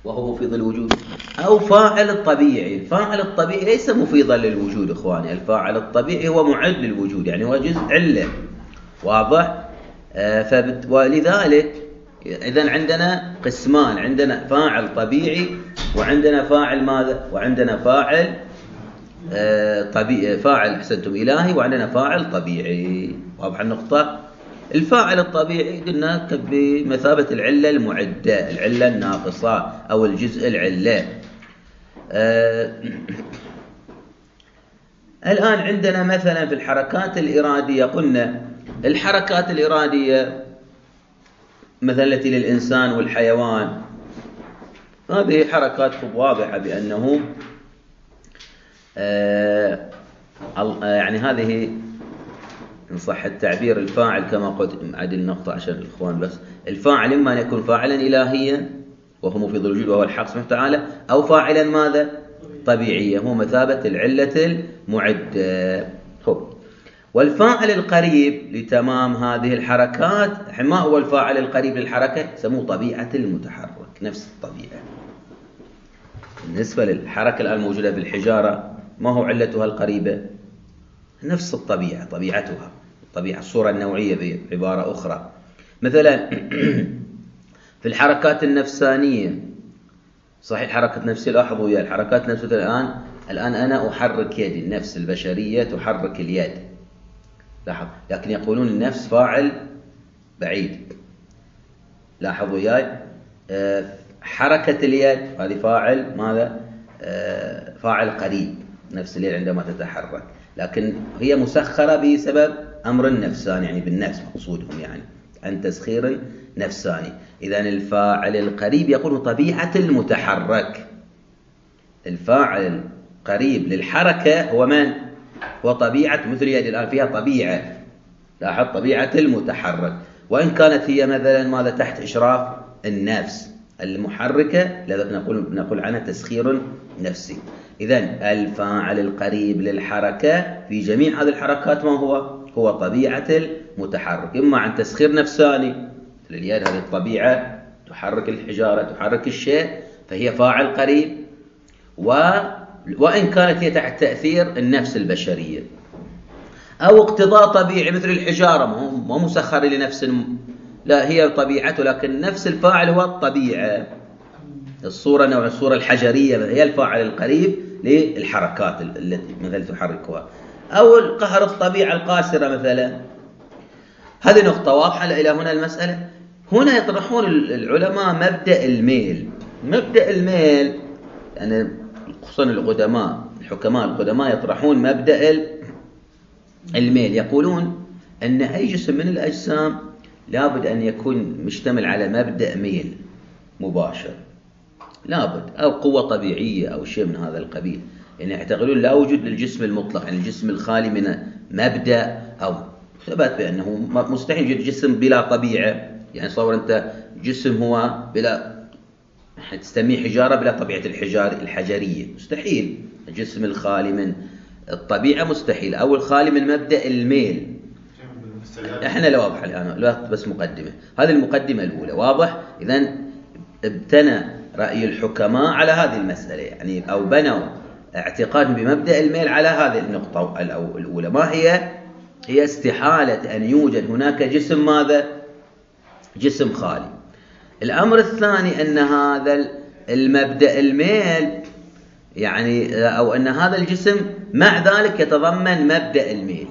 وهو مفيض الوجود، أو فاعل الطبيعي. الفاعل الطبيعي ليس مفيضا للوجود إخواني، الفاعل الطبيعي هو معد للوجود، يعني هو جزء علة. واضح؟ ولذلك إذن عندنا قسمان، عندنا فاعل طبيعي، وعندنا فاعل ماذا؟ وعندنا فاعل طبيعي، فاعل أحسنتم إلهي، وعندنا فاعل طبيعي. واضح النقطة؟ الفاعل الطبيعي قلنا بمثابة العلة المعدة، العلة الناقصة أو الجزء العلة. الآن عندنا مثلا في الحركات الإرادية، قلنا الحركات الإرادية مثلا التي للإنسان والحيوان، هذه حركات واضحة بأنه يعني هذه إن صح التعبير الفاعل كما قلت، عدل نقطة عشان الإخوان بس، الفاعل إما أن يكون فاعلا إلهيا وهو مفيض الوجود وهو الحق سبحانه وتعالى، أو فاعلا ماذا؟ طبيعيا، هو مثابة العلة المعدة. والفاعل القريب لتمام هذه الحركات، ما هو الفاعل القريب للحركة؟ يسموه طبيعة المتحرك، نفس الطبيعة. بالنسبة للحركة الآن الموجودة بالحجارة، ما هو علتها القريبة؟ نفس الطبيعة، طبيعتها، الطبيعة، الصورة النوعية بعبارة أخرى. مثلا في الحركات النفسانية، صحيح حركة نفسية، لاحظوا يا الحركات نفسية الآن أنا أحرك يدي، النفس البشرية تحرك اليد، لاحظ، لكن يقولون النفس فاعل بعيد. لاحظوا ياي حركة اليد هذه فاعل ماذا؟ فاعل قريب، نفس اليد عندما تتحرك، لكن هي مسخرة بسبب أمر نفساني، يعني بالنفس مقصودهم، يعني عن تسخير نفساني. إذن الفاعل القريب يقول طبيعة المتحرك. الفاعل القريب للحركة هو من؟ هو طبيعة، مثل يدي الآن فيها طبيعة، لاحظ، طبيعة المتحرك، وإن كانت هي مثلا ماذا؟ تحت إشراف النفس المحركة، لذلك نقول عنها تسخير نفسي. إذن الفاعل القريب للحركة في جميع هذه الحركات ما هو؟ هو طبيعة المتحرك، إما عن تسخير نفساني، مثل اليد هذه الطبيعة تحرك الحجارة، تحرك الشيء، فهي فاعل قريب، وإن كانت هي تحت تأثير النفس البشرية، أو اقتضاء طبيعي مثل الحجارة، ما مسخر لنفس، لا هي طبيعته، لكن نفس الفاعل هو الطبيعة، الصورة نوع الصورة الحجرية هي الفاعل القريب للحركات التي مثل تحركها، أو القهر الطبيعة القاسرة مثلا. هذه نقطة واضحة إلى هنا المسألة. هنا يطرحون العلماء مبدأ الميل. مبدأ الميل يعني خصوصا القدماء، الحكماء القدماء يطرحون مبدأ الميل، يقولون أن أي جسم من الأجسام لابد أن يكون مشتمل على مبدأ ميل مباشر، لابد، أو قوة طبيعية أو شيء من هذا القبيل. يعني يعتقدون لا وجود للجسم المطلق، يعني الجسم الخالي من مبدأ، أو ثبت بأنه مستحيل يوجد جسم بلا طبيعة. يعني صور أنت جسم هو بلا، تسميه حجارة بلا طبيعة الحجرية، مستحيل. الجسم الخالي من الطبيعة مستحيل، أو الخالي من مبدأ الميل. احنا لا واضح الآن، لا بس مقدمة، هذه المقدمة الأولى، واضح. إذن ابتنى رأي الحكماء على هذه المسألة، يعني أو بنوا اعتقادهم بمبدأ الميل على هذه النقطة الأولى. ما هي؟ هي استحالة أن يوجد هناك جسم ماذا؟ جسم خالي. الأمر الثاني أن هذا المبدأ الميل، يعني أو أن هذا الجسم مع ذلك يتضمن مبدأ الميل،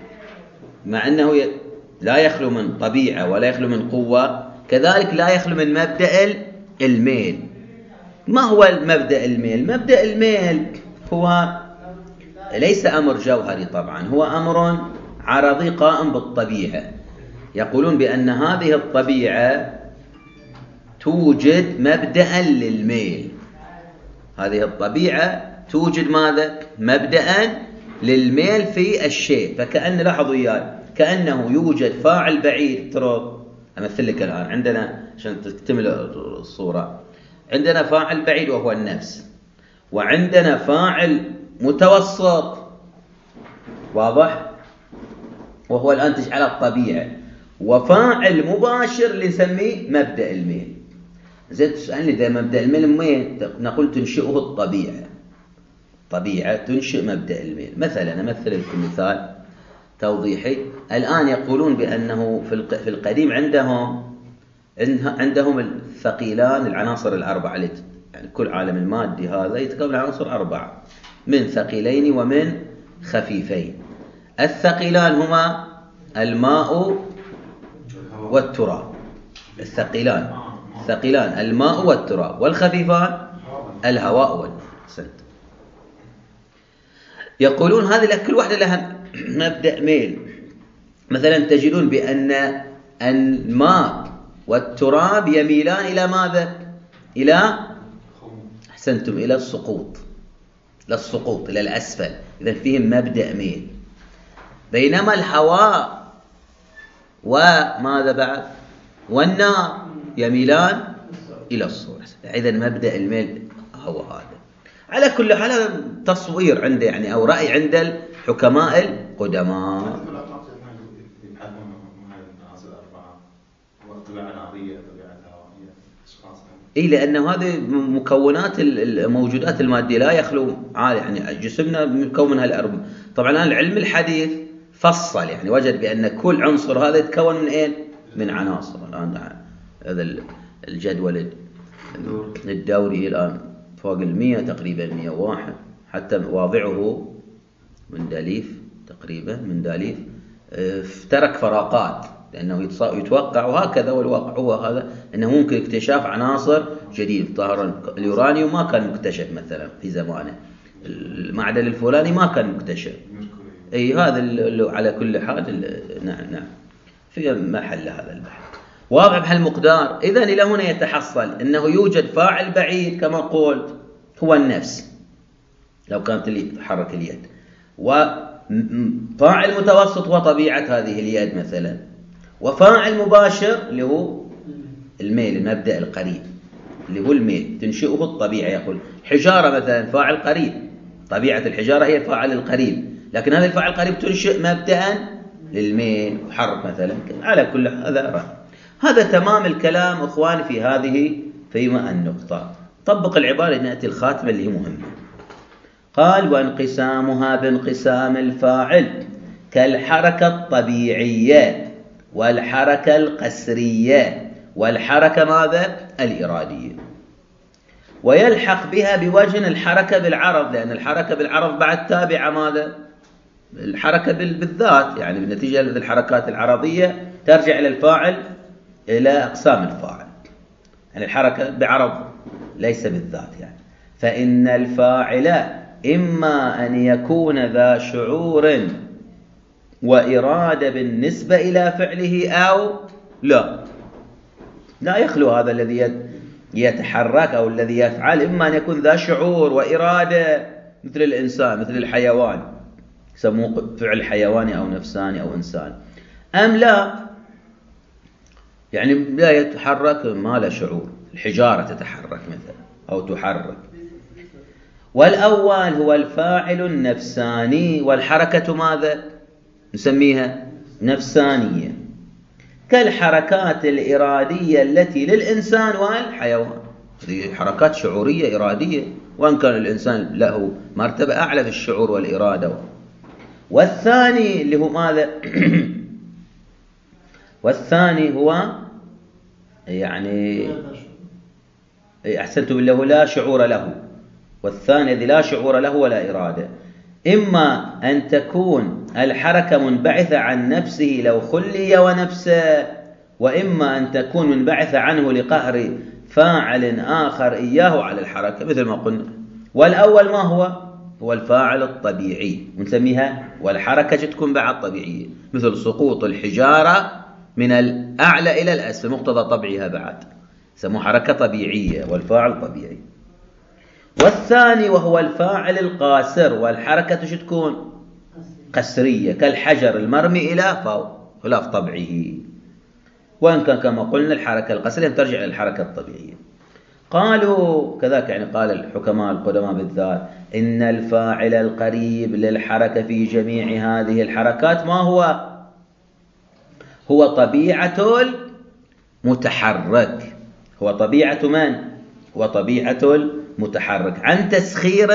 مع أنه لا يخلو من طبيعة ولا يخلو من قوة، كذلك لا يخلو من مبدأ الميل. ما هو مبدأ الميل؟ مبدأ الميل هو ليس أمر جوهري طبعا، هو أمر عرضي قائم بالطبيعة. يقولون بأن هذه الطبيعة توجد مبدأ للميل، هذه الطبيعة توجد ماذا؟ مبدأ للميل في الشيء. فكأن، لاحظوا إياه، كأنه يوجد فاعل بعيد. ترى أمثل لك الآن، عندنا عشان تكتمل الصورة، عندنا فاعل بعيد وهو النفس، وعندنا فاعل متوسط، واضح، وهو الأنتج على الطبيعة، وفاعل مباشر اللي نسميه مبدأ الميل. زين تسألني إذا مبدأ الميل وين؟ نقول تنشئه الطبيعة. طبيعة تنشئ مبدأ الميل. مثلا أمثل لكم مثال توضيحي. الآن يقولون بأنه في القديم عندهم الثقيلان، العناصر الأربعة، يعني كل عالم المادي هذا يتكون من عناصر أربعة، من ثقيلين ومن خفيفين. الثقيلان هما الماء والتراب. الثقيلان الماء والتراب، والخفيفان الهواء والنار. يقولون هذه كل واحدة لها مبدأ ميل. مثلا تجدون بأن الماء والتراب يميلان إلى ماذا؟ أحسنتم، إلى السقوط، إلى الأسفل. إذا فيهم مبدأ ميل. بينما الهواء وماذا بعد؟ والنار يميلان إلى الصور. إذا مبدأ الميل هو هذا. على كل حال هذا تصوير عنده يعني، أو رأي عند الحكماء القدماء. إيه، لأنه هذه مكونات الموجودات المادية لا يخلو يعني جسمنا مكون منها الأربع. طبعا الآن العلم الحديث فصل، يعني وجد بأن كل عنصر هذا يتكون من إيه؟ من عناصر. الآن هذا الجدول الدوري الآن فوق 100 تقريبا، 101، حتى واضعه مندليف تقريبا، مندليف ترك فراغات لأنه يتوقع، وهكذا والواقع هو هذا، أنه ممكن اكتشاف عناصر جديدة. ظهر اليورانيوم ما كان مكتشف مثلا في زمانه، المعدن الفلاني ما كان مكتشف. أي هذا على كل حال نعم في محل هذا البحث واضح بهالمقدار. إذن إلى هنا يتحصل أنه يوجد فاعل بعيد كما قلت هو النفس لو كانت تحرك اليد، وفاعل متوسط هو طبيعة هذه اليد مثلا، وفاعل مباشر اللي هو الميل، المبدأ القريب اللي هو الميل تنشئه الطبيعة. يقول حجارة مثلا فاعل قريب، طبيعة الحجارة هي فاعل القريب، لكن هذا الفاعل القريب تنشئ مبدأ للميل وحرك مثلا. على كل هذا تمام الكلام اخواني في هذه فيما النقطة. طبق العبارة نأتي الخاتمة اللي هي مهمة. قال وانقسامها بانقسام الفاعل كالحركة الطبيعية والحركة القسرية والحركة ماذا؟ الإرادية. ويلحق بها بوجه الحركة بالعرض، لأن الحركة بالعرض بعد تابعة ماذا؟ الحركة بالذات، يعني بالنتيجة الحركات العرضية ترجع إلى الفاعل، إلى أقسام الفاعل، يعني الحركة بعرض ليس بالذات يعني. فإن الفاعل إما أن يكون ذا شعور وإرادة بالنسبة إلى فعله أو لا يخلو هذا الذي يتحرك أو الذي يفعل، إما أن يكون ذا شعور وإرادة مثل الإنسان مثل الحيوان، يسموه فعل حيواني أو نفساني أو إنسان، أم لا، يعني لا يتحرك ما لا شعور. الحجارة تتحرك مثلا أو تحرك. والأول هو الفاعل النفساني، والحركة ماذا؟ نسميها نفسانية، كالحركات الإرادية التي للإنسان والحيوان. هذه حركات شعورية إرادية، وأن كان الإنسان له مرتبة أعلى في الشعور والإرادة. والثاني اللي هو ماذا؟ والثاني هو يعني أحسنتم، اللي هو لا شعور له. والثاني الذي لا شعور له ولا إرادة، إما أن تكون الحركة منبعثة عن نفسه لو خلي ونفسه، وإما أن تكون منبعثة عنه لقهر فاعل آخر إياه على الحركة مثل ما قلنا. والأول ما هو الفاعل الطبيعي، ونسميها والحركة تكون بعد طبيعية، مثل سقوط الحجارة من الأعلى إلى الأسفل مقتضى طبعها، بعد سموه حركة طبيعية والفاعل طبيعي. والثاني وهو الفاعل القاسر، والحركة تكون قسرية كالحجر المرمي إلى فوق خلاف طبعه، وإن كان كما قلنا الحركة القسرية ترجع إلى الحركة الطبيعية. قالوا كذلك، يعني قال الحكماء القدماء بالذات إن الفاعل القريب للحركة في جميع هذه الحركات ما هو طبيعة المتحرك. هو طبيعة من؟ هو طبيعة المتحرك عن تسخير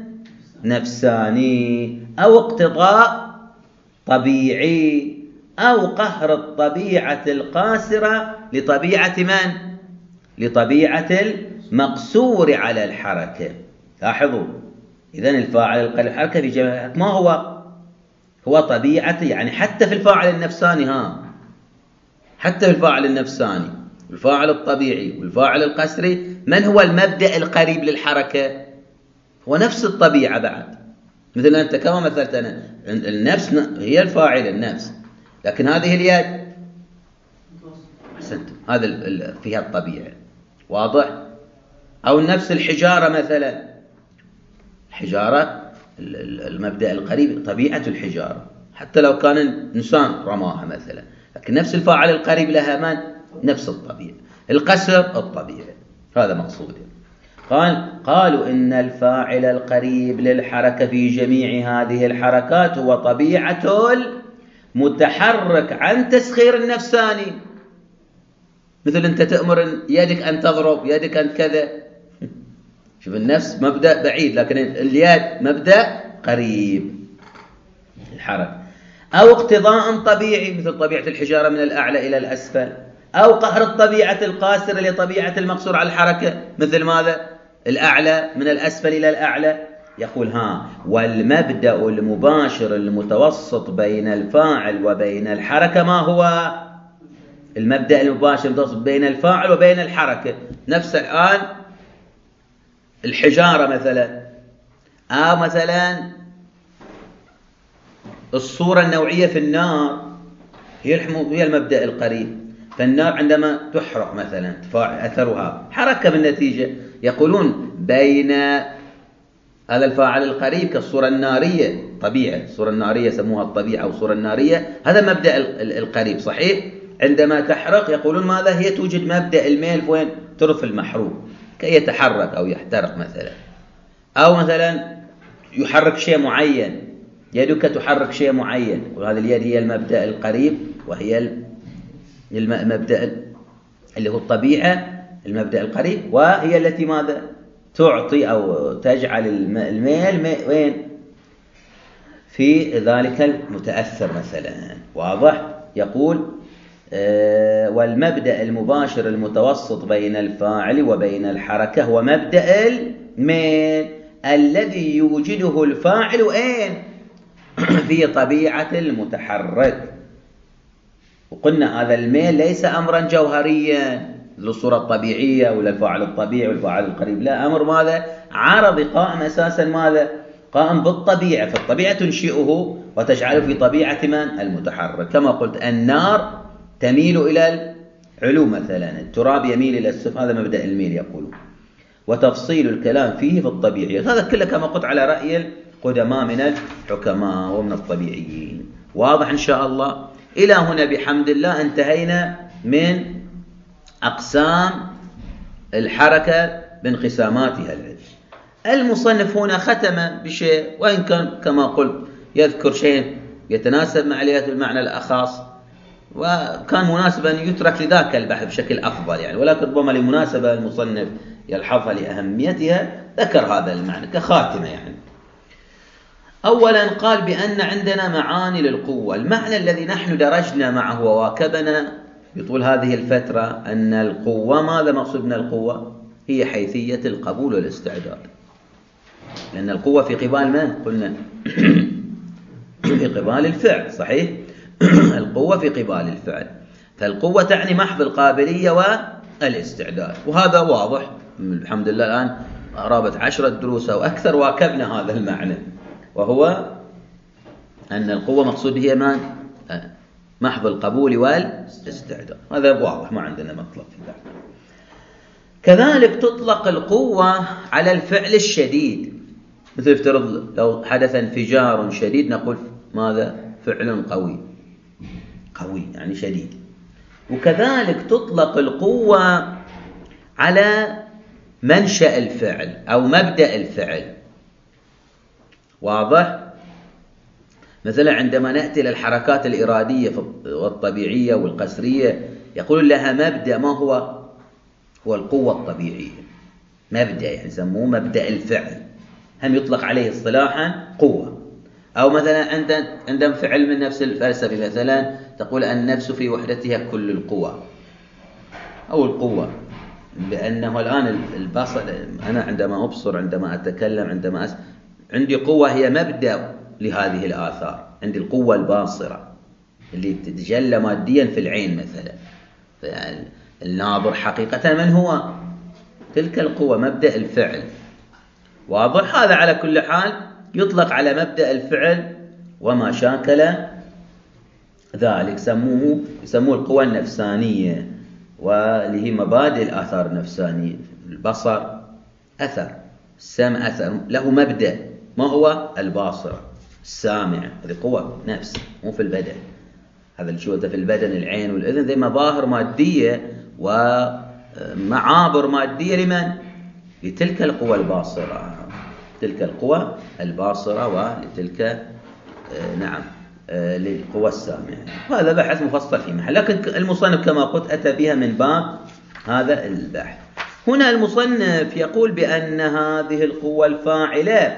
نفساني أو اقتضاء طبيعي أو قهر الطبيعة القاصرة لطبيعة من؟ لطبيعة المقصور على الحركة. لاحظوا، إذن الفاعل القلب الحركة في جميع ما هو؟ هو طبيعة، يعني حتى في الفاعل النفساني، حتى في الفاعل النفساني والفاعل الطبيعي والفاعل القسري، من هو المبدأ القريب للحركة؟ هو نفس الطبيعة بعد. مثل أنت كما مثلت أنا، النفس هي الفاعل النفس، لكن هذه اليد أحسنت، هذا فيها الطبيعة، واضح؟ أو نفس الحجارة مثلا، الحجارة المبدأ القريب طبيعة الحجارة، حتى لو كان إنسان رماها مثلا، لكن نفس الفاعل القريب لها من؟ نفس الطبيعة. القسر الطبيعة، هذا مقصود. قالوا إن الفاعل القريب للحركة في جميع هذه الحركات هو طبيعة المتحرك عن تسخير النفساني. مثل أنت تأمر يدك أن تضرب، يدك أن كذا. شوف، النفس مبدأ بعيد، لكن اليد مبدأ قريب الحركة. أو اقتضاء طبيعي، مثل طبيعة الحجارة من الأعلى إلى الأسفل، أو قهر الطبيعة القاصرة لطبيعة المقصور على الحركة، مثل ماذا؟ الأعلى من الأسفل إلى الأعلى. يقول والمبدأ المباشر المتوسط بين الفاعل وبين الحركة ما هو؟ المبدأ المباشر المتوسط بين الفاعل وبين الحركة، نفس الآن الحجارة مثلا، أو مثلا الصورة النوعية في النار، هي المبدأ القريب. فالنار عندما تحرق مثلا أثرها حركة بالنتيجة. يقولون بين هذا الفاعل القريب كالصورة النارية، طبيعة الصورة النارية سموها الطبيعة أو الصورة النارية، هذا مبدأ القريب صحيح. عندما تحرق يقولون ماذا؟ هي توجد مبدأ الميل وين؟ ترف المحروق كي يتحرك أو يحترق مثلا. أو مثلا يحرك شيء معين، يدك تحرك شيء معين، وهذه اليد هي المبدأ القريب، وهي المبدأ اللي هو الطبيعة، المبدأ القريب، وهي التي ماذا؟ تعطي أو تجعل الميل وين؟ في ذلك المتأثر مثلا، واضح؟ يقول والمبدأ المباشر المتوسط بين الفاعل وبين الحركة هو مبدأ الميل الذي يوجده الفاعل في طبيعة المتحرك. وقلنا هذا الميل ليس أمرا جوهريا للصورة الطبيعية ولا الفاعل الطبيعي والفاعل القريب، لا، أمر ماذا؟ عرضي قائم أساسا ماذا؟ قائم بالطبيعة، فالطبيعة تنشئه وتجعله في طبيعة من؟ المتحرك. كما قلت النار تميل إلى العلو مثلا، التراب يميل إلى السفل، هذا مبدأ الميل يقولون. وتفصيل الكلام فيه في الطبيعيات، هذا كله كما قلت على رأي القدماء من الحكماء ومن الطبيعيين. واضح إن شاء الله؟ إلى هنا بحمد الله انتهينا من أقسام الحركة بانقساماتها العدة. المصنف هنا ختم بشيء، وإن كان كما قلت يذكر شيء يتناسب مع المعنى الأخص، وكان مناسبا يترك لذاك البحث بشكل أفضل يعني، ولكن ربما لمناسبة المصنف يلحظها لأهميتها ذكر هذا المعنى كخاتمة يعني. أولا قال بأن عندنا معاني للقوة. المعنى الذي نحن درجنا معه وواكبنا بطول هذه الفترة أن القوة، ماذا مقصود من القوة؟ هي حيثية القبول والاستعداد، لأن القوة في قبال من؟ قلنا في قبال الفعل، صحيح؟ القوة في قبال الفعل، فالقوة تعني محض القابلية والاستعداد، وهذا واضح الحمد لله. الآن قرابة 10 دروس أو أكثر واكبنا هذا المعنى، وهو أن القوة مقصود هي من؟ محض القبول والاستعداد، هذا واضح، ما عندنا مطلب في ذلك. كذلك تطلق القوة على الفعل الشديد، مثل افترض لو حدث انفجار شديد نقول ماذا؟ فعل قوي، قوي يعني شديد. وكذلك تطلق القوة على منشأ الفعل أو مبدأ الفعل، واضح؟ مثلا عندما نأتي للحركات الإرادية والطبيعية والقسرية يقول لها مبدأ، ما هو؟ هو القوة الطبيعية، مبدأ يعني يسموه مبدأ الفعل، هم يطلق عليه اصطلاحا قوة. أو مثلا عندهم في علم النفس الفلسفي مثلا تقول النفس في وحدتها كل القوى أو القوة، بأنه الآن البصر، أنا عندما أبصر، عندما أتكلم، عندي قوة هي مبدأ لهذه الآثار. عندي القوة الباصرة اللي تتجلى ماديا في العين مثلا، يعني الناظر حقيقة من هو؟ تلك القوة، مبدأ الفعل. واضح؟ هذا على كل حال يطلق على مبدأ الفعل وما شاكل ذلك، يسموه القوى النفسانية، واللي هي مبادئ الآثار النفسانية. البصر أثر، السمع أثر، له مبدأ، ما هو؟ الباصرة، السامع، هذه قوة نفس مو في البدن. هذا اللي شوته في البدن، العين والأذن، ذي مظاهر مادية ومعابر مادية لمن؟ لتلك القوى الباصرة، تلك القوى الباصرة، ولتلك للقوى السامعة. هذا بحث مفصل في محل، لكن المصنف كما قلت أتى بها من باب هذا البحث. هنا المصنف يقول بأن هذه القوة الفاعلة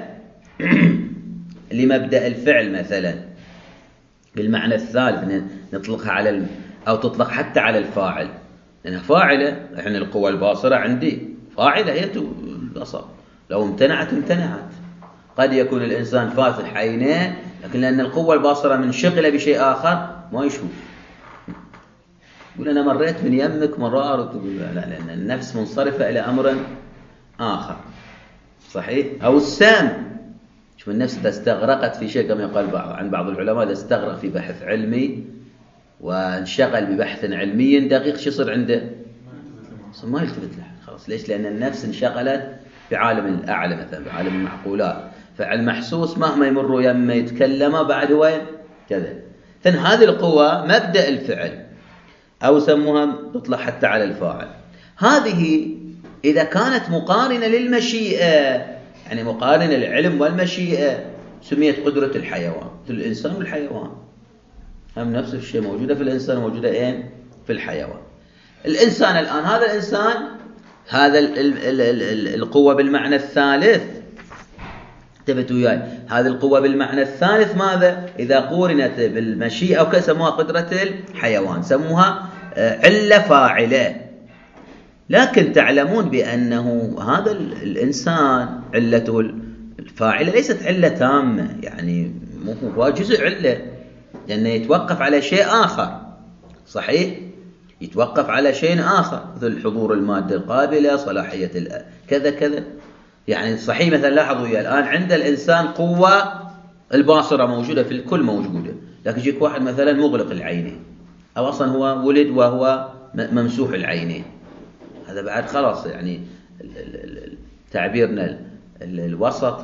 لمبدأ الفعل مثلا بالمعنى الثالث، نطلقها على أو تطلق حتى على الفاعل، لأنها فاعلة. يعني القوة الباصرة عندي فاعلة، هي البصر، لو امتنعت. قد يكون الإنسان فاتح عينيه، لكن لأن القوة الباصرة منشغلة بشيء آخر ما يشوف. يقول أنا مريت من يمك مرار، وتقول لا، لأن النفس منصرفة إلى أمر آخر. صحيح؟ أو السامع، شوف النفس إذا استغرقت في شيء، كما يقال عن بعض العلماء، إذا استغرق في بحث علمي وانشغل ببحث علمي دقيق، شو يصير عنده؟ ما يلتفت له خلاص. ليش؟ لأن النفس انشغلت بعالم الأعلى مثلا، بعالم المعقولات. فالمحسوس مهما يمر يمه يتكلم بعد وين كذا. هذه القوة مبدأ الفعل، أو سموها تطلق حتى على الفاعل. هذه إذا كانت مقارنة للمشيئة، يعني مقارنة للعلم والمشيئة، سميت قدرة الحيوان. الإنسان والحيوان هم نفس الشيء، موجودة في الإنسان موجودة في الحيوان. الإنسان الآن، هذا الإنسان، هذا القوة بالمعنى الثالث، انتبهوا وياي، هذه القوة بالمعنى الثالث ماذا؟ إذا قورنت بالمشيئة أو سموها قدرة الحيوان، سموها علة فاعلة. لكن تعلمون بأنه هذا الإنسان علته الفاعلة ليست علة تامة، يعني هو جزء علة، لأنه يتوقف على شيء آخر. صحيح؟ يتوقف على شيء آخر، مثل حضور المادة القابلة، صلاحية كذا كذا. يعني صحيح مثلا لاحظوا الآن عند الإنسان قوة الباصرة موجودة في الكل، موجودة، لكن يجيك واحد مثلا مغلق العينين، أو أصلا هو ولد وهو ممسوح العينين، هذا بعد خلاص، يعني تعبيرنا الوسط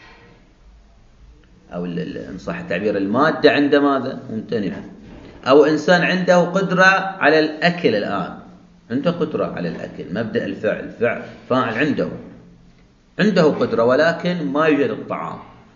أو إن صح التعبير المادة عنده ماذا؟ ممتنعة. أو إنسان عنده قدرة على الأكل، الآن عنده قدرة على الأكل، مبدأ الفعل، فاعل عنده قدرة، ولكن ما يوجد الطعام.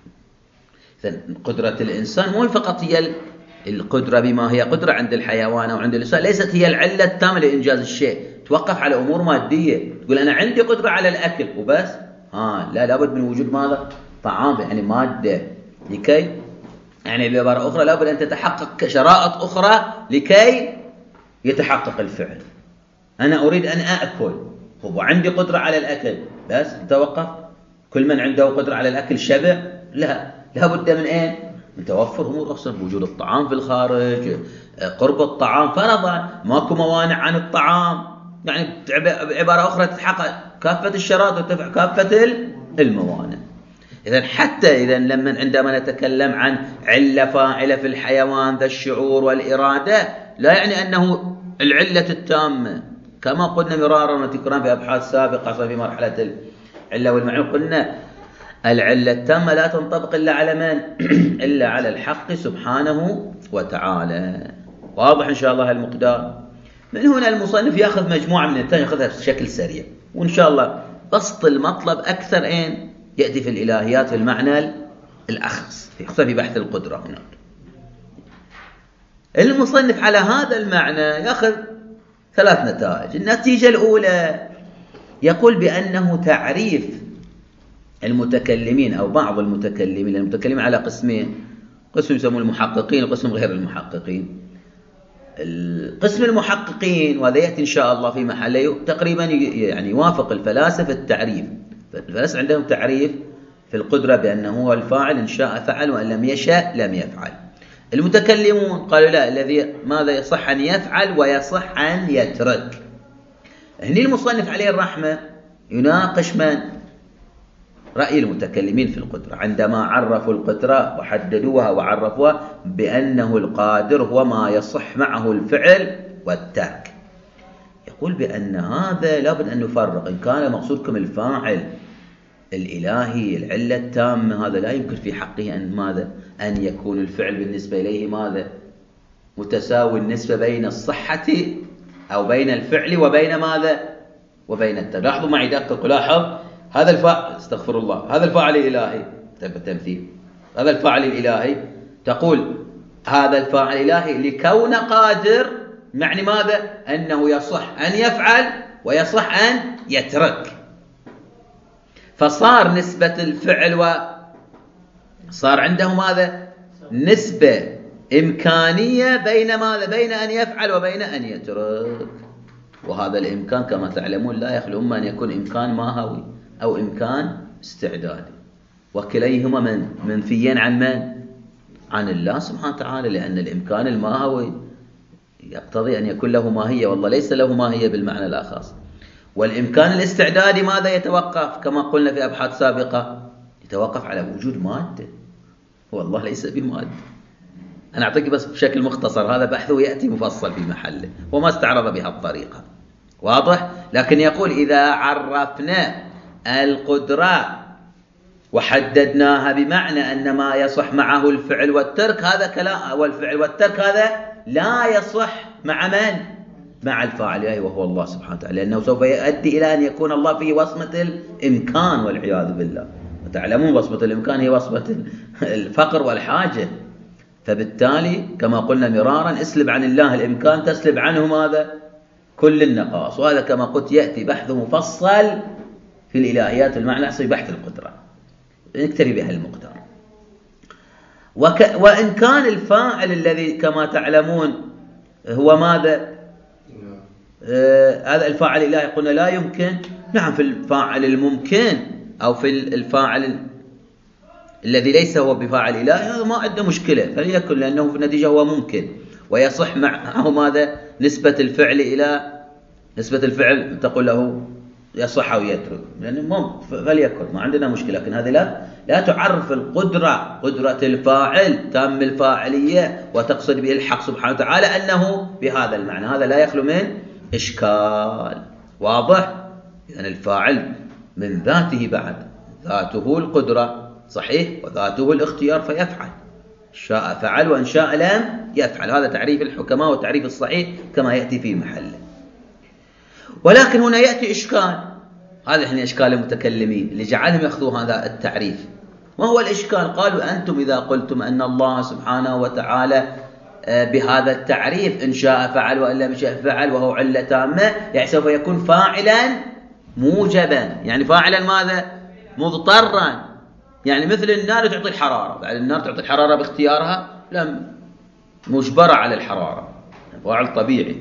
قدرة الإنسان مو فقط هي القدرة بما هي قدرة عند الحيوان أو عند الإنسان، ليست هي العلة التامة لإنجاز الشيء، توقف على أمور مادية. تقول أنا عندي قدرة على الأكل وبس، لا، لابد من وجود ماذا؟ طعام، يعني مادة، لكي يعني بعبارة أخرى لابد أن تتحقق شرائط أخرى لكي يتحقق الفعل. أنا أريد أن أأكل، وعندي قدرة على الأكل، بس توقف. كل من عنده قدرة على الأكل شبع؟ لا، لابد من من توفر أمور أخرى، وجود الطعام في الخارج، قرب الطعام فرضا، ماكو موانع عن الطعام، يعني بعبارة أخرى تتحقق كافة الشرائط وتدفع كافة الموانع. إذن حتى عندما نتكلم عن علة فاعلة في الحيوان ذا الشعور والإرادة، لا يعني أنه العلة التامة، كما قلنا مرارا وتكرارا في أبحاث سابقة في مرحلة العلة والمعلوم، قلنا العلة التامة لا تنطبق إلا على من؟ إلا على الحق سبحانه وتعالى. واضح إن شاء الله المقدار. من هنا المصنف يأخذ مجموعة من التاني، يأخذها بشكل سريع، وإن شاء الله بسط المطلب أكثر يأتي في الإلهيات في المعنى الأخص، في بحث القدرة. هناك المصنف على هذا المعنى يأخذ 3 نتائج. النتيجة الأولى يقول بأنه تعريف المتكلمين أو بعض المتكلمين، المتكلمين على قسمين، قسم يسمون المحققين وقسم غير المحققين. القسم المحققين، وهذا يأتي إن شاء الله في محله، تقريبا يعني يوافق الفلاسفة التعريف. الفلاسفة عندهم تعريف في القدرة بأنه هو الفاعل، إن شاء فعل وإن لم يشاء لم يفعل. المتكلمون قالوا لا، الذي ماذا يصح أن يفعل ويصح أن يترك. هني المصنف عليه الرحمة يناقش من؟ رأي المتكلمين في القدرة، عندما عرفوا القدرة وحددوها وعرفوها بأنه القادر هو ما يصح معه الفعل والترك. يقول بأن هذا لابد أن نفرق. إن كان مقصودكم الفاعل الإلهي العلة التامة، هذا لا يمكن في حقه أن ماذا؟ أن يكون الفعل بالنسبة إليه ماذا؟ متساوي النسبة بين الصحة أو بين الفعل وبين ماذا؟ وبين الترك. لاحظوا معي دقق، لاحظ هذا الفاعل، استغفر الله، هذا الفاعل الإلهي تمثيل، هذا الفاعل الإلهي، تقول هذا الفاعل الإلهي لكون قادر، معني ماذا؟ أنه يصح أن يفعل ويصح أن يترك. فصار نسبة الفعل صار عنده ماذا؟ نسبة إمكانية بين ماذا؟ بين أن يفعل وبين أن يترك. وهذا الإمكان كما تعلمون لا يخلو إما أن يكون إمكان ماهوي أو إمكان استعدادي، وكليهما منفيين عن من؟ عن الله سبحانه وتعالى، لأن الإمكان الماهوي يقتضي أن يكون له ماهية، والله ليس له ماهية بالمعنى الأخص. والإمكان الاستعدادي ماذا يتوقف؟ كما قلنا في أبحاث سابقة، يتوقف على وجود مادة، والله ليس بمادة. أنا أعطيك بس بشكل مختصر، هذا بحثه يأتي مفصل في محله وما استعرض بها الطريقة، واضح؟ لكن يقول إذا عرفنا القدرة وحددناها بمعنى أن ما يصح معه الفعل والترك، هذا كلام، والفعل والترك هذا لا يصح مع من؟ مع الفاعل وهو الله سبحانه وتعالى، لأنه سوف يؤدي إلى أن يكون الله فيه وصمة الإمكان والعياذ بالله. وتعلمون وصمة الإمكان هي وصمة الفقر والحاجة، فبالتالي كما قلنا مرارا اسلب عن الله الإمكان تسلب عنه ماذا؟ كل النقائص. وهذا كما قلت يأتي بحثه مفصل في الإلهيات المعنى الأصلي بحث القدرة، نكتفي بها المقدار. وإن كان الفاعل الذي كما تعلمون هو ماذا؟ هذا الفاعل الإلهي قلنا لا يمكن، نعم في الفاعل الممكن أو في الفاعل الذي ليس هو بفاعل إلهي هذا ما عنده مشكلة، فليكن، لأنه في النتيجة هو ممكن ويصح معه ماذا؟ نسبة الفعل إلى نسبة الفعل تقول له يصح أو يترك، لأنه فليكن ما عندنا مشكلة. لكن هذه لا تعرف القدرة، قدرة الفاعل تام الفاعلية وتقصد به الحق سبحانه وتعالى أنه بهذا المعنى، هذا لا يخلو من إشكال، واضح؟ إذن الفاعل من ذاته بعد، ذاته القدرة صحيح وذاته الاختيار فيفعل، شاء فعل وإن شاء لم يفعل. هذا تعريف الحكماء والتعريف الصحيح كما يأتي في محله. ولكن هنا يأتي إشكال، هذا يعني إشكال المتكلمين اللي جعلهم يأخذوا هذا التعريف. ما هو الإشكال؟ قالوا أنتم إذا قلتم أن الله سبحانه وتعالى بهذا التعريف إن شاء فعل وإن لم يشاء فعل وهو علة تامة، يعني سوف يكون فاعلا موجبا، يعني فاعلا ماذا؟ مضطرا، يعني مثل النار تعطي الحرارة، بعد النار تعطي الحرارة باختيارها، لم مجبرة على الحرارة، فاعل طبيعي.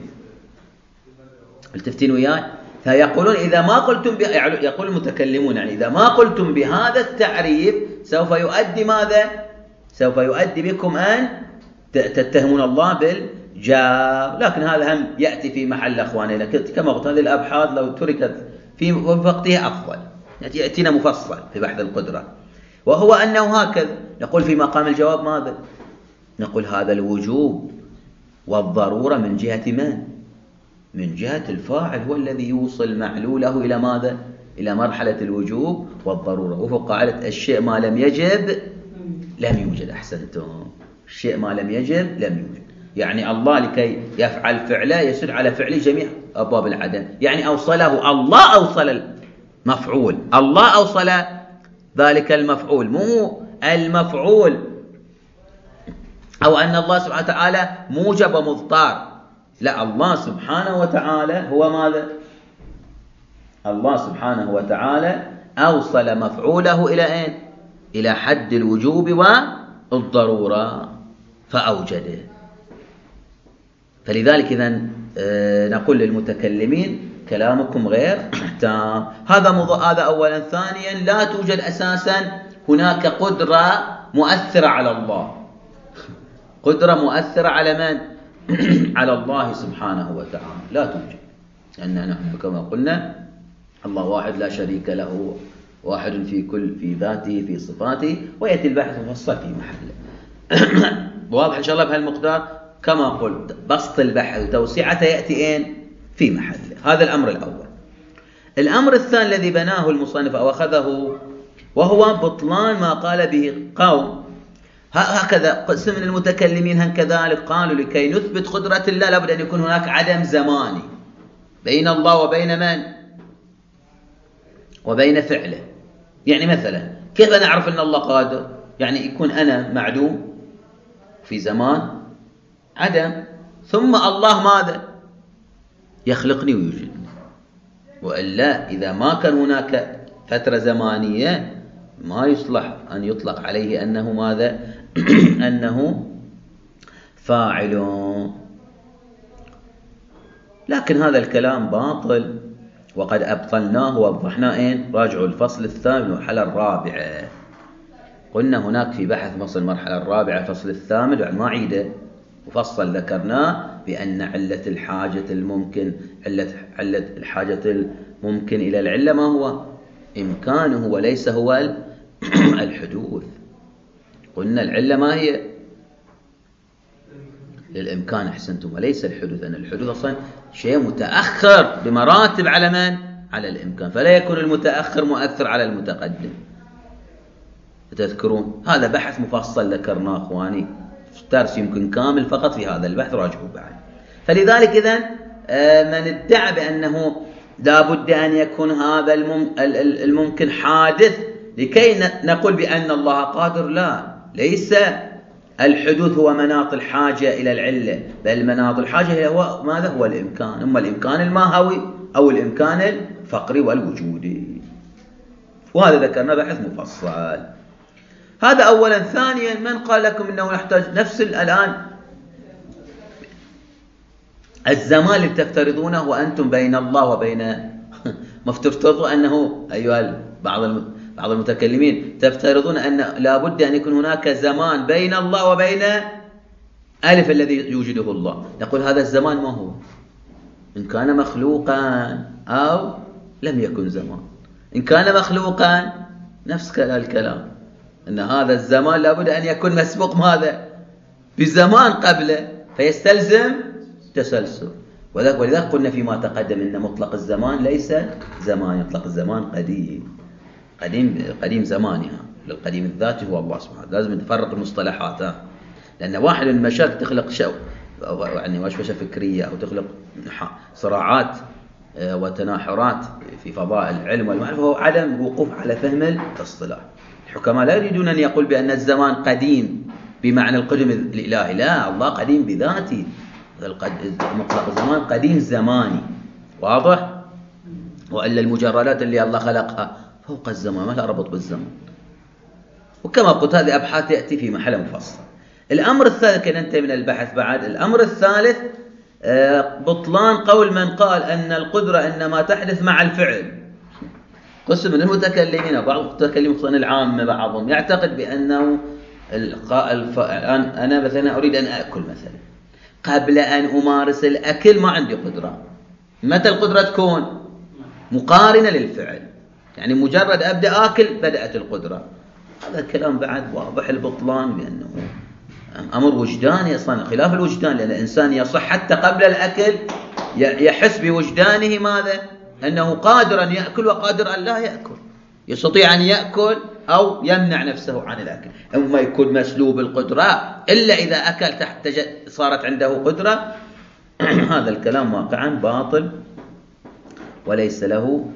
التفتين وياي؟ فيقولون إذا ما قلتم يقول المتكلمون يعني إذا ما قلتم بهذا التعريف سوف يؤدي ماذا؟ سوف يؤدي بكم أن تتهمون الله بالجار. لكن هذا هم يأتي في محل أخواننا، كما قلت هذه الأبحاث لو تركت في وقتها أفضل، يأتينا مفصل في بحث القدرة. وهو أنه هكذا نقول في مقام الجواب ماذا؟ نقول هذا الوجوب والضرورة من جهة من؟ من جهة الفاعل، هو الذي يوصل معلوله إلى ماذا؟ إلى مرحلة الوجوب والضرورة. وفق قاعدة الشيء ما لم يجب لم يوجد. أحسنتم، الشيء ما لم يجب لم يوجد، يعني الله لكي يفعل فعله يسد على فعله جميع أبواب العدم، يعني أوصله الله، أوصل المفعول، الله أوصل ذلك المفعول، مو المفعول أو أن الله سبحانه وتعالى موجب ومضطر، لا، الله سبحانه وتعالى هو ماذا؟ الله سبحانه وتعالى أوصل مفعوله إلى أين؟ إلى حد الوجوب والضرورة فأوجده. فلذلك إذن نقول للمتكلمين كلامكم غير تام. هذا أولا. ثانيا، لا توجد أساسا هناك قدرة مؤثرة على الله. قدرة مؤثرة على من؟ على الله سبحانه وتعالى لا توجد. لأن نحن كما قلنا الله واحد لا شريك له، واحد في ذاته في صفاته، ويأتي البحث مفصل في محله. واضح إن شاء الله بهالمقدار. كما قلت بسط البحث وتوسعته يأتي أين؟ في محله. هذا الأمر الأول. الأمر الثاني الذي بناه المصنف أو أخذه وهو بطلان ما قال به قوم. هكذا قسم من المتكلمين هم كذلك قالوا لكي نثبت قدرة الله لابد أن يكون هناك عدم زماني بين الله وبين من؟ وبين فعله. يعني مثلا كيف نعرف أن الله قادر؟ يعني يكون أنا معدوم في زمان عدم، ثم الله ماذا؟ يخلقني ويوجدني. وإلا إذا ما كان هناك فترة زمانية ما يصلح أن يطلق عليه أنه ماذا؟ أنه فاعل. لكن هذا الكلام باطل وقد أبطلناه ووضحناه أين؟ راجعوا الفصل الثامن والمرحلة الرابعة. قلنا هناك في بحث فصل المرحلة الرابعة الفصل الثامن بعد ما عيده وفصل ذكرناه بأن علة الحاجة الممكن علة الحاجة الممكن إلى العلة ما هو؟ إمكانه وليس هو الحدوث. قلنا العلة ما هي؟ للإمكان. أحسنتم. وليس الحدوث، أن الحدوث أصلا شيء متأخر بمراتب على من؟ على الإمكان، فلا يكون المتأخر مؤثر على المتقدم. تذكرون هذا بحث مفصل ذكرناه أخواني، درس يمكن كامل فقط في هذا البحث راجعوا بعد. فلذلك إذن من ادعى بأنه لا بد أن يكون هذا الممكن حادث لكي نقول بأن الله قادر، لا، ليس الحدوث هو مناط الحاجة إلى العلة، بل مناط الحاجة هو ماذا؟ هو الإمكان، إما الإمكان الماهوي أو الإمكان الفقري والوجودي. وهذا ذكرنا بحث مفصل. هذا أولا. ثانيا، من قال لكم أنه نحتاج نفس الآن الزمان اللي تفترضونه وأنتم بين الله وبين ما افترضوا أنه أيها بعض المتكلمين تفترضون أن لا بد أن يكون هناك زمان بين الله وبين ألف الذي يوجده الله. نقول هذا الزمان ما هو؟ إن كان مخلوقا أو لم يكن زمان. إن كان مخلوقا نفس الكلام، أن هذا الزمان لا بد أن يكون مسبوق ماذا؟ بزمان قبله، فيستلزم تسلسل. ولذلك قلنا فيما تقدم أن مطلق الزمان ليس زمان، يطلق الزمان قديم زمانها. القديم الذاتي هو الله سبحانه. لازم نفرق المصطلحات، لأن واحد من المشاكل تخلق يعني وشوشة فكرية أو تخلق صراعات وتناحرات في فضاء العلم والمعرفة، هو عدم الوقوف على فهم الاصطلاح. الحكماء لا يريدون أن يقول بأن الزمان قديم بمعنى القدم الإلهي، لا، الله قديم بذاته. مطلق الزمان قديم زماني، واضح؟ وإلا المجردات اللي الله خلقها فوق الزمان، ما لها ربط بالزمان. وكما قلت هذه أبحاث تأتي في محل مفصل. الأمر الثالث كي ننتهي من البحث بعد. الأمر الثالث بطلان قول من قال أن القدرة إنما تحدث مع الفعل. قسم من المتكلمين، بعض المتكلمين العامة بعضهم يعتقد بأنه أنا مثلا أريد أن أكل مثلا، قبل أن أمارس الأكل ما عندي قدرة. متى القدرة تكون؟ مقارنة للفعل، يعني مجرد أبدأ أكل بدأت القدرة. هذا الكلام بعد واضح البطلان، بأنه أمر وجداني أصلا، خلاف الوجدان، لأن الإنسان يصح حتى قبل الأكل يحس بوجدانه ماذا؟ أنه قادر أن يأكل وقادر أن لا يأكل، يستطيع أن يأكل أو يمنع نفسه عن الأكل. أما يكون مسلوب القدرة إلا إذا أكل تحت صارت عنده قدرة. هذا الكلام واقعا باطل وليس له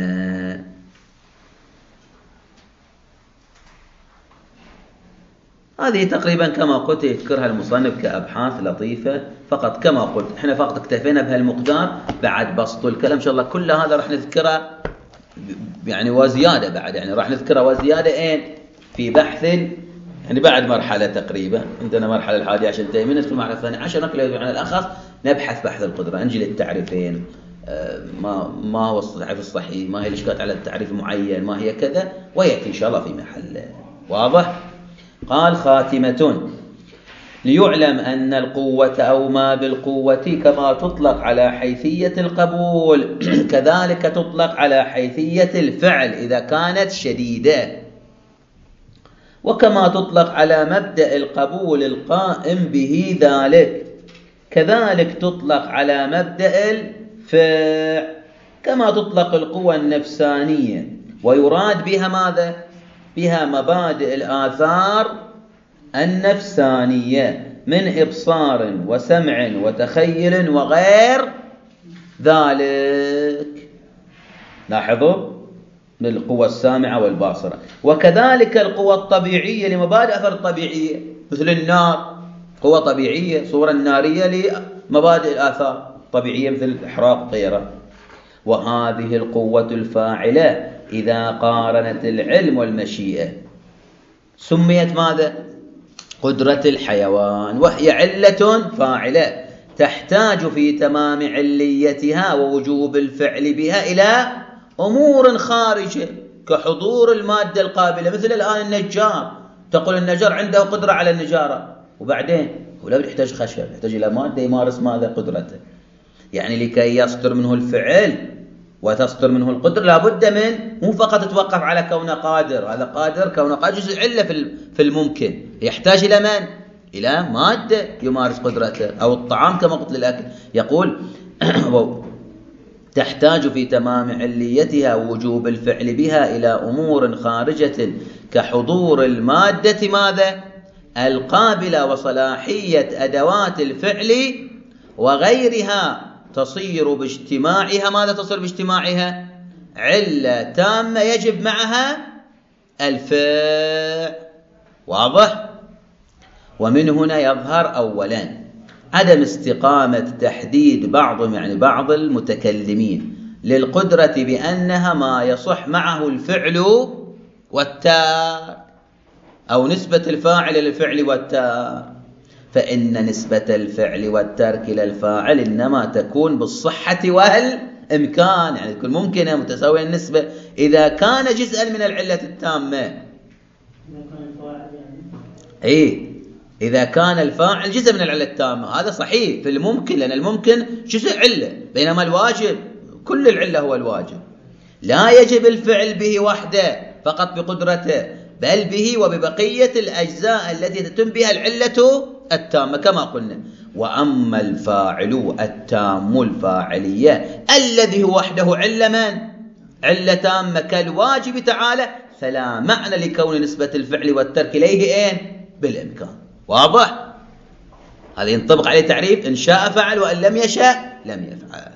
معنى. هذه تقريبا كما قلت يذكرها المصنف كأبحاث لطيفة فقط. كما قلت احنا فقط اكتفينا بهالمقدار، بعد بسط الكلام ان شاء الله كل هذا راح نذكره يعني وزيادة، بعد يعني راح نذكره وزيادة في بحث يعني بعد مرحلة تقريبا. عندنا مرحلة الحادية عشر تنتهي ندخل المرحلة الثانية عشر نقل عن الأخص، نبحث بحث القدرة، نجي للتعريفين، ما هو التعريف الصحيح، ما هي الإشكالات على التعريف المعين، ما هي كذا، ويأتي إن شاء الله في محل واضح. قال خاتمة: ليعلم أن القوة أو ما بالقوة كما تطلق على حيثية القبول كذلك تطلق على حيثية الفعل إذا كانت شديدة، وكما تطلق على مبدأ القبول القائم به ذلك كذلك تطلق على مبدأ الفعل، كما تطلق القوى النفسانية ويراد بها ماذا؟ بها مبادئ الآثار النفسانية من إبصار وسمع وتخيل وغير ذلك. لاحظوا من القوى السامعة والباصرة. وكذلك القوى الطبيعية لمبادئ أثر الطبيعية مثل النار، قوة طبيعية، صورة نارية لمبادئ الآثار الطبيعية مثل الإحراق والطيران. وهذه القوة الفاعلة إذا قارنت العلم والمشيئة سميت ماذا؟ قدرة الحيوان، وهي علة فاعلة تحتاج في تمام عليتها ووجوب الفعل بها إلى أمور خارجة كحضور المادة القابلة. مثل الآن النجار، تقول النجار عنده قدرة على النجارة، وبعدين هو لا يحتاج خشب، يحتاج إلى مادة يمارس ماذا؟ قدرته. يعني لكي يصدر منه الفعل وتصدر منه القدرة لابد من مو فقط تتوقف على كونه قادر، هذا قادر كونه قادر جزء علة في الممكن، يحتاج إلى من؟ إلى مادة يمارس قدرته، أو الطعام كما قلت للأكل. يقول تحتاج في تمام عليتها وجوب الفعل بها إلى أمور خارجة كحضور المادة ماذا؟ القابلة وصلاحية أدوات الفعل وغيرها، تصير باجتماعها ماذا؟ تصير باجتماعها علة تامة يجب معها الفعل. واضح؟ ومن هنا يظهر أولا عدم استقامة تحديد بعضهم يعني بعض المتكلمين للقدرة بأنها ما يصح معه الفعل والتارك، أو نسبة الفاعل للفعل والتارك، فإن نسبة الفعل والترك إلى الفاعل إنما تكون بالصحة والإمكان، يعني تكون ممكنة متساوية النسبة إذا كان جزءا من العلة التامة. إذا كان الفاعل جزء من العلة التامة هذا صحيح في الممكن، لأن الممكن جزء علة، بينما الواجب كل العلة هو الواجب. لا يجب الفعل به وحده فقط بقدرته، بل به وببقية الأجزاء التي تتم بها العلة التامة كما قلنا. وأما الفاعل التام الفاعلية الذي هو وحده علة من؟ علة تامة كالواجب تعالى، فلا معنى لكون نسبة الفعل والترك إليه بالإمكان. واضح؟ هذا ينطبق عليه تعريف إن شاء فعل وإن لم يشاء لم يفعل.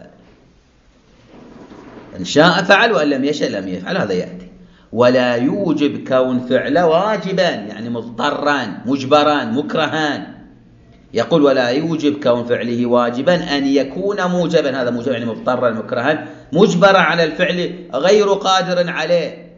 إن شاء فعل وإن لم يشاء لم يفعل، هذا يأتي. ولا يوجب كون فعل واجبا يعني مضطرا مجبرا مكرها. يقول ولا يوجب كون فعله واجبا أن يكون موجبا، هذا موجب يعني مضطرا مكرها مجبرا على الفعل غير قادر عليه.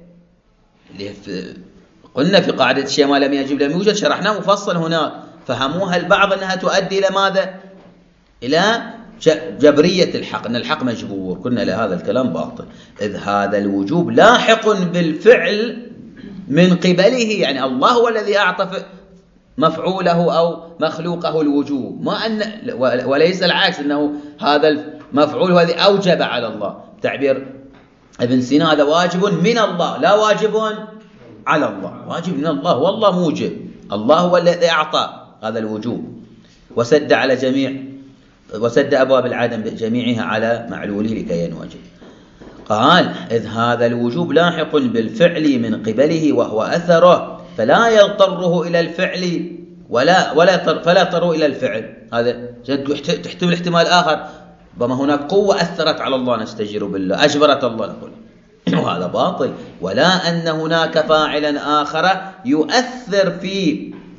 قلنا في قاعدة الشيء ما لم يجب لم يوجد، شرحنا مفصل هنا، فهموها البعض أنها تؤدي إلى ماذا؟ إلى جبرية الحق، أن الحق مجبور. قلنا لهذا الكلام باطل، إذ هذا الوجوب لاحق بالفعل من قبله، يعني الله هو الذي أعطى مفعوله أو مخلوقه الوجوب، ما أن وليس العكس أنه هذا المفعول هو الذي أوجب على الله. تعبير ابن سينا هذا واجب من الله لا واجب على الله، واجب من الله والله موجب، الله هو الذي أعطى هذا الوجوب وسد على وسد أبواب العدم بجميعها على معلوله لكي ينوجب. قال إذ هذا الوجوب لاحق بالفعل من قبله وهو أثره، فلا يضطره إلى الفعل فلا يضطره إلى الفعل. هذا تحتمل احتمال آخر، ربما هناك قوة أثرت على الله نستجير بالله أجبرت الله نقول، وهذا باطل. ولا أن هناك فاعلا آخر يؤثر في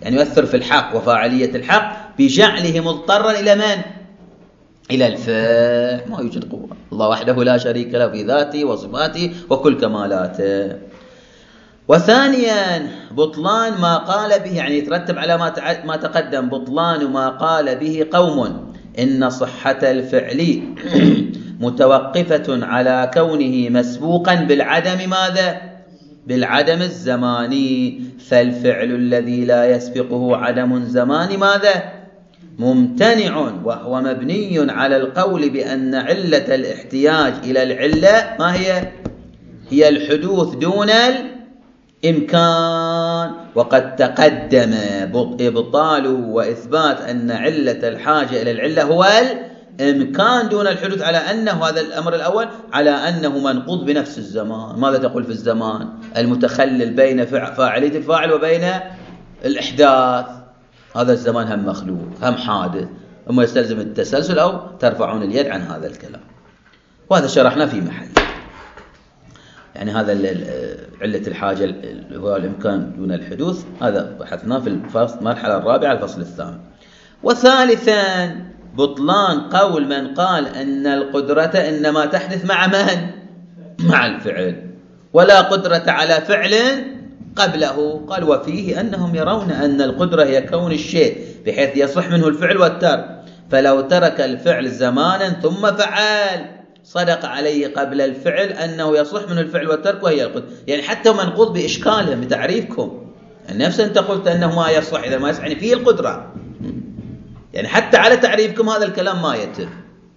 يعني يؤثر في الحق وفاعلية الحق بجعله مضطرا إلى من؟ إلى الفعل. ما يوجد قوة، الله وحده لا شريك له في ذاته وصفاته وكل كمالاته. وثانيا بطلان ما قال به، يعني يترتب على ما تقدم، بطلان ما قال به قوم إن صحة الفعل متوقفة على كونه مسبوقا بالعدم ماذا؟ بالعدم الزماني، فالفعل الذي لا يسبقه عدم زمان ماذا؟ ممتنع، وهو مبني على القول بأن علة الاحتياج إلى العلة ما هي؟ هي الحدوث دون الإمكان. وقد تقدم إبطال وإثبات أن علة الحاجة إلى العلة هو الإمكان دون الحدوث، على أنه هذا الأمر الأول على أنه منقوض بنفس الزمان. ماذا تقول في الزمان المتخلل بين فاعلية الفاعل وبين الإحداث؟ هذا الزمان هم مخلوق هم حادث، أما يستلزم التسلسل أو ترفعون اليد عن هذا الكلام، وهذا شرحنا في محل. يعني هذا علة الحاجة هو الإمكان دون الحدوث، هذا بحثناه في المرحلة الرابعة الفصل الثاني. وثالثا بطلان قول من قال أن القدرة إنما تحدث مع من؟ مع الفعل، ولا قدرة على فعل قبله. قال وفيه أنهم يرون أن القدرة هي كون الشيء بحيث يصح منه الفعل والترك، فلو ترك الفعل زمانا ثم فعل صدق عليه قبل الفعل أنه يصح منه الفعل والترك وهي القدرة. يعني حتى منقوض بإشكالهم بتعريفكم، يعني نفس أنت قلت أنه ما يصح إذا ما يصح، يعني فيه القدرة، يعني حتى على تعريفكم هذا الكلام ما يتم.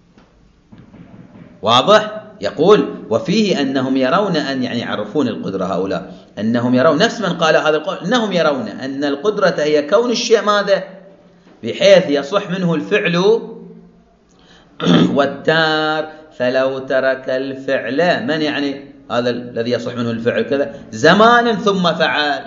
واضح؟ يقول وفيه أنهم يرون أن، يعني يعرفون القدرة هؤلاء، أنهم يرون نفس من قال هذا القول، أنهم يرون أن القدرة هي كون الشيء ماذا؟ بحيث يصح منه الفعل والتار، فلو ترك الفعل من يعني هذا الذي يصح منه الفعل كذا زمانا ثم فعل،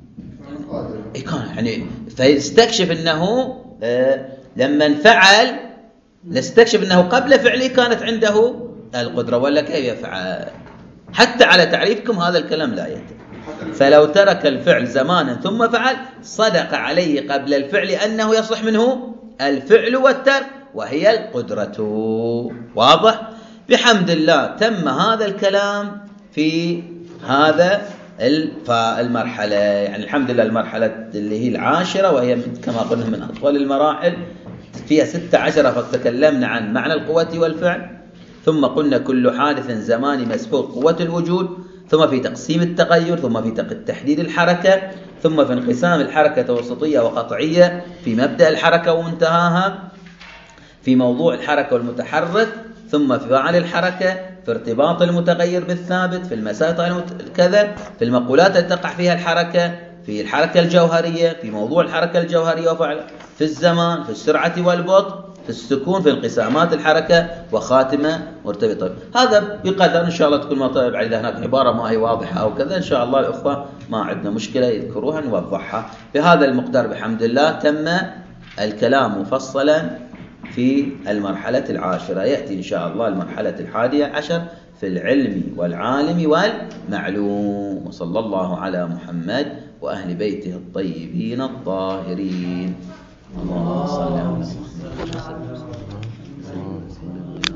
يعني فيستكشف أنه لما فعل نستكشف أنه قبل فعله كانت عنده القدرة، ولا كيف يفعل؟ حتى على تعريفكم هذا الكلام لا يتم. فلو ترك الفعل زمانا ثم فعل صدق عليه قبل الفعل أنه يصح منه الفعل والترك وهي القدرة. واضح؟ بحمد الله تم هذا الكلام في هذا المرحلة، يعني الحمد لله المرحلة اللي هي العاشرة، وهي كما قلنا من أطول المراحل، فيها 16 فتكلمنا عن معنى القوة والفعل، ثم قلنا كل حادث زماني مسبوق قوة الوجود، ثم في تقسيم التغير، ثم في تحديد الحركة، ثم في انقسام الحركة توسطية وقطعية، في مبدأ الحركة ومنتهاها، في موضوع الحركة والمتحرك، ثم في فعل الحركة، في ارتباط المتغير بالثابت، في المسائل كذا، في المقولات التي تقع فيها الحركة، في الحركة الجوهرية، في موضوع الحركة الجوهرية وفعل، في الزمان، في السرعة والبطء، في السكون، في انقسامات الحركة، وخاتمة مرتبطة. هذا بقدر إن شاء الله تكون مطالب إذا هناك عبارة ما هي واضحة أو كذا إن شاء الله الأخوة ما عندنا مشكلة يذكروها نوضحها. بهذا المقدار بحمد الله تم الكلام مفصلا في المرحلة العاشرة. يأتي إن شاء الله المرحلة 11 في العلم والعالم والمعلوم. وصلى الله على محمد وأهل بيته الطيبين الطاهرين. اللهم صل على محمد.